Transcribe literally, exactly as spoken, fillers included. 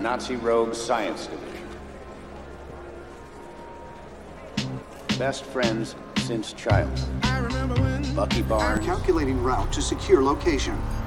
Nazi rogue science division. Best friends since childhood. Bucky Barnes. Calculating route to secure location.